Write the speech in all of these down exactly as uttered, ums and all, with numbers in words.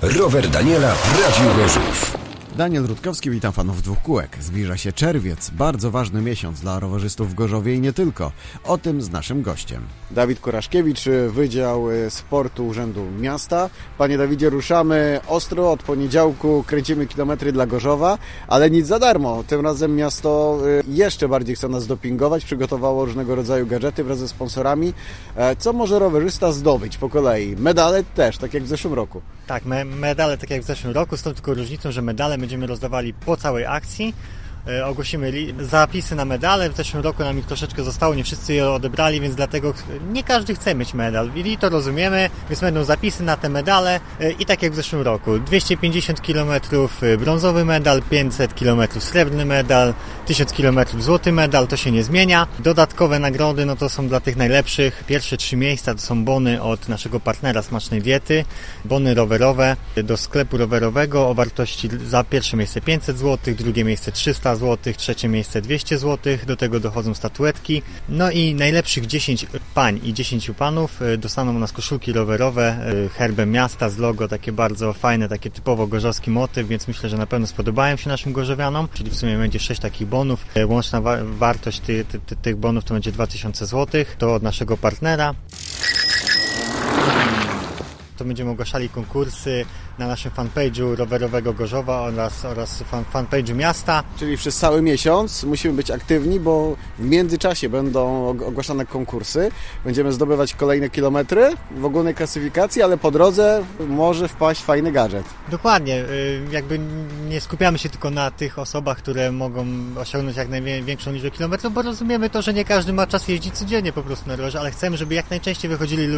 Rower Daniela w Radiu Gorzów. Daniel Rutkowski, witam fanów dwóch kółek. Zbliża się czerwiec, bardzo ważny miesiąc dla rowerzystów w Gorzowie i nie tylko. O tym z naszym gościem. Dawid Kuraszkiewicz, Wydział Sportu Urzędu Miasta. Panie Dawidzie, ruszamy ostro, od poniedziałku kręcimy kilometry dla Gorzowa, ale nic za darmo. Tym razem miasto jeszcze bardziej chce nas dopingować, przygotowało różnego rodzaju gadżety wraz ze sponsorami. Co może rowerzysta zdobyć po kolei? Medale też, tak jak w zeszłym roku. Tak, me- medale tak jak w zeszłym roku, z tą tylko różnicą, że medale będziemy rozdawali po całej akcji. E, ogłosimy li- zapisy na medale. W zeszłym roku nam ich troszeczkę zostało, nie wszyscy je odebrali, więc dlatego nie każdy chce mieć medal. I to rozumiemy, więc będą zapisy na te medale e, i tak jak w zeszłym roku. dwieście pięćdziesiąt kilometrów brązowy medal, pięćset kilometrów srebrny medal, tysiąc kilometrów złoty medal, to się nie zmienia. Dodatkowe nagrody, no to są dla tych najlepszych. Pierwsze trzy miejsca to są bony od naszego partnera Smacznej Diety, bony rowerowe do sklepu rowerowego o wartości za pierwsze miejsce pięćset złotych, drugie miejsce trzysta złotych, trzecie miejsce dwieście złotych, do tego dochodzą statuetki. No i najlepszych dziesięć pań i dziesięć panów dostaną u nas koszulki rowerowe herbem miasta z logo, takie bardzo fajne, takie typowo gorzowski motyw, więc myślę, że na pewno spodobają się naszym gorzowianom, czyli w sumie będzie sześć takich bonów. Łączna wa- wartość ty, ty, ty, tych bonów to będzie dwa tysiące złotych, to od naszego partnera. To będziemy ogłaszali konkursy na naszym fanpage'u rowerowego Gorzowa oraz, oraz fan, fanpage'u miasta. Czyli przez cały miesiąc musimy być aktywni, bo w międzyczasie będą ogłaszane konkursy. Będziemy zdobywać kolejne kilometry w ogólnej klasyfikacji, ale po drodze może wpaść fajny gadżet. Dokładnie. Jakby nie skupiamy się tylko na tych osobach, które mogą osiągnąć jak największą liczbę kilometrów, bo rozumiemy to, że nie każdy ma czas jeździć codziennie po prostu na rowerze, ale chcemy, żeby jak najczęściej wychodzili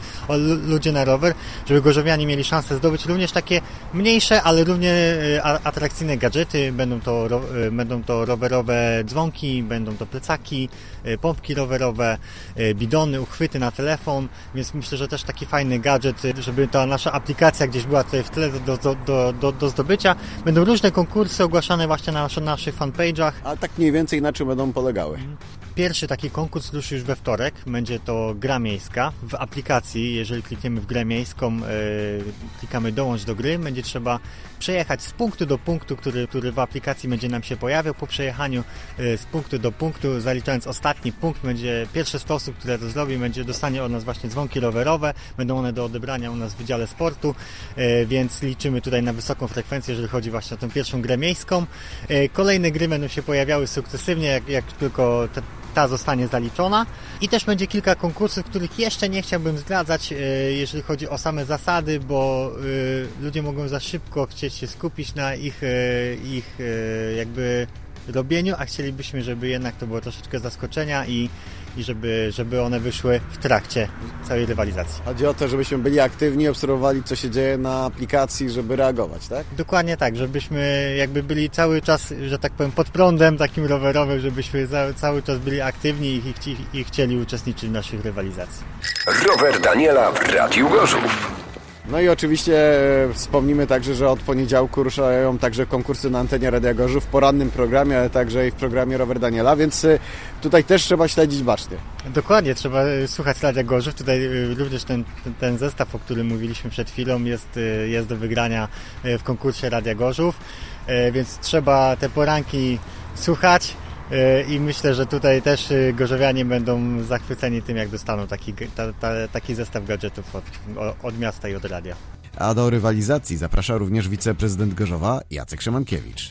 ludzie na rower, żeby gorzowianie mieli szansę zdobyć również takie mniejsze, ale równie atrakcyjne gadżety. Będą to, będą to rowerowe dzwonki, będą to plecaki, pompki rowerowe, bidony, uchwyty na telefon, więc myślę, że też taki fajny gadżet, żeby ta nasza aplikacja gdzieś była tutaj w tle do, do, do, do, do zdobycia. Będą różne konkursy ogłaszane właśnie na naszych, naszych fanpage'ach. A tak mniej więcej na czym będą polegały? Pierwszy taki konkurs ruszy już we wtorek. Będzie to gra miejska. W aplikacji, jeżeli klikniemy w grę miejską, yy, klikamy dołącz do gry, będzie trzeba przejechać z punktu do punktu, który, który w aplikacji będzie nam się pojawiał. Po przejechaniu yy, z punktu do punktu, zaliczając ostatni punkt, będzie pierwsze sto osób, które to zrobi, będzie dostanie od nas właśnie dzwonki rowerowe. Będą one do odebrania u nas w Wydziale Sportu, yy, więc liczymy tutaj na wysoką frekwencję, jeżeli chodzi właśnie o tę pierwszą grę miejską. Yy, kolejne gry będą się pojawiały sukcesywnie, jak, jak tylko te ta zostanie zaliczona. I też będzie kilka konkursów, których jeszcze nie chciałbym zdradzać, jeżeli chodzi o same zasady, bo ludzie mogą za szybko chcieć się skupić na ich, ich jakby robieniu, a chcielibyśmy, żeby jednak to było troszeczkę zaskoczenia i, i żeby, żeby one wyszły w trakcie całej rywalizacji. Chodzi o to, żebyśmy byli aktywni, obserwowali, co się dzieje na aplikacji, żeby reagować, tak? Dokładnie tak, żebyśmy jakby byli cały czas, że tak powiem, pod prądem takim rowerowym, żebyśmy za, cały czas byli aktywni i, i, i chcieli uczestniczyć w naszych rywalizacji. Rower Daniela w Radiu Gorzów. No i oczywiście wspomnimy także, że od poniedziałku ruszają także konkursy na antenie Radia Gorzów w porannym programie, ale także i w programie Rower Daniela, więc tutaj też trzeba śledzić bacznie. Dokładnie, trzeba słuchać Radia Gorzów. Tutaj również ten, ten, ten zestaw, o którym mówiliśmy przed chwilą, jest, jest do wygrania w konkursie Radia Gorzów, więc trzeba te poranki słuchać. I myślę, że tutaj też gorzowianie będą zachwyceni tym, jak dostaną taki, ta, ta, taki zestaw gadżetów od, od miasta i od radia. A do rywalizacji zaprasza również wiceprezydent Gorzowa Jacek Szymankiewicz.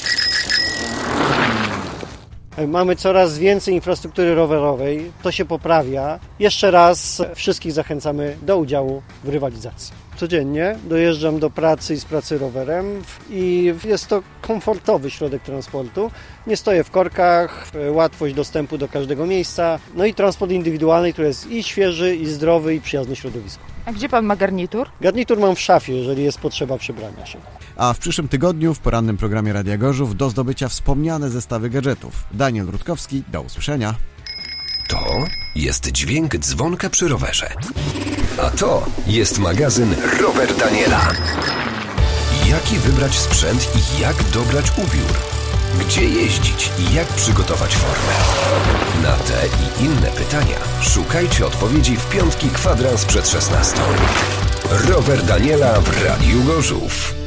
Mamy coraz więcej infrastruktury rowerowej, to się poprawia. Jeszcze raz wszystkich zachęcamy do udziału w rywalizacji. Codziennie dojeżdżam do pracy i z pracy rowerem i jest to komfortowy środek transportu. Nie stoję w korkach, łatwość dostępu do każdego miejsca, no i transport indywidualny, który jest i świeży, i zdrowy, i przyjazny środowisku. A gdzie pan ma garnitur? Garnitur mam w szafie, jeżeli jest potrzeba przebrania się. A w przyszłym tygodniu w porannym programie Radia Gorzów do zdobycia wspomniane zestawy gadżetów. Daniel Rutkowski, do usłyszenia. To jest dźwięk dzwonka przy rowerze. A to jest magazyn Rower Daniela. Jaki wybrać sprzęt i jak dobrać ubiór? Gdzie jeździć i jak przygotować formę? Na te i inne pytania szukajcie odpowiedzi w piątki kwadrans przed szesnastą. Rower Daniela w Radiu Gorzów.